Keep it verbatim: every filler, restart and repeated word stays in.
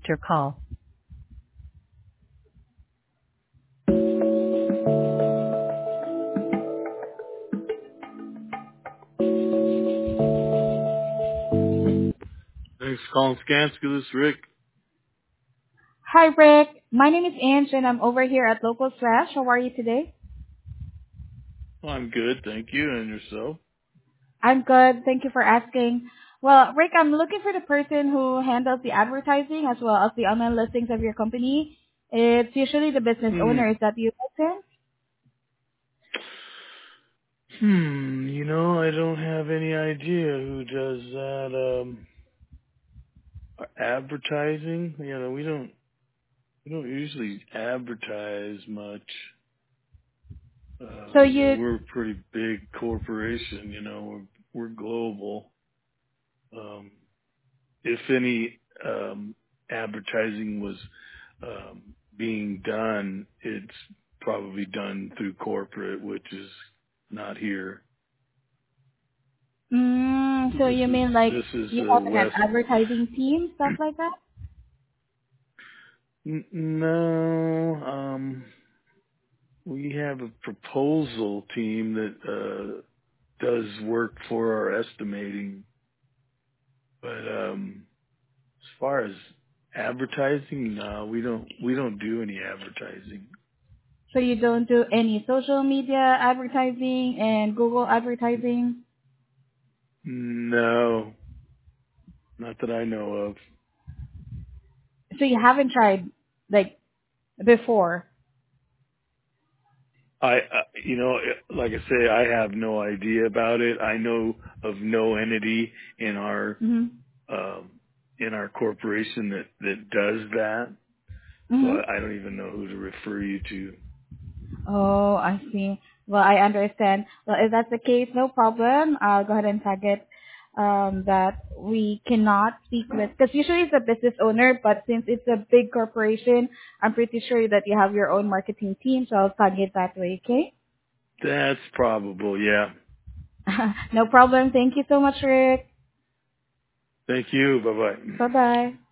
your call. Thanks for calling Skanska. This is Rick. Hi, Rick. My name is Ange, and I'm over here at Local Slash. How are you today? Well, I'm good, thank you. And yourself? I'm good. Thank you for asking. Well, Rick, I'm looking for the person who handles the advertising as well as the online listings of your company. It's usually the business Hmm. owner. Is that you, Tim? Hmm. You know, I don't have any idea who does that. Um, advertising. You know, we don't we don't usually advertise much. So Um, you know, you, we're a pretty big corporation. You know, we're we're global. Um, if any um, advertising was um, being done, it's probably done through corporate, which is not here. mm, so This you is mean like this is you uh, have an West. advertising team, stuff like that? N- No, um, we have a proposal team that uh, does work for our estimating, but um, as far as advertising, no, we don't we don't do any advertising. So you don't do any social media advertising and Google advertising? No, not that I know of. So you haven't tried like before? I, uh, you know, like I say, I have no idea about it. I know of no entity in our Mm-hmm. um, in our corporation that that does that. So Mm-hmm. I, I don't even know who to refer you to. Oh, I see. Well, I understand. Well, if that's the case, no problem. I'll go ahead and tag it um, that we cannot speak with, because usually it's a business owner, but since it's a big corporation, I'm pretty sure that you have your own marketing team, so I'll tag it that way, okay? That's probable. Yeah. No problem. Thank you so much, Rick. Thank you. Bye bye. Bye-bye.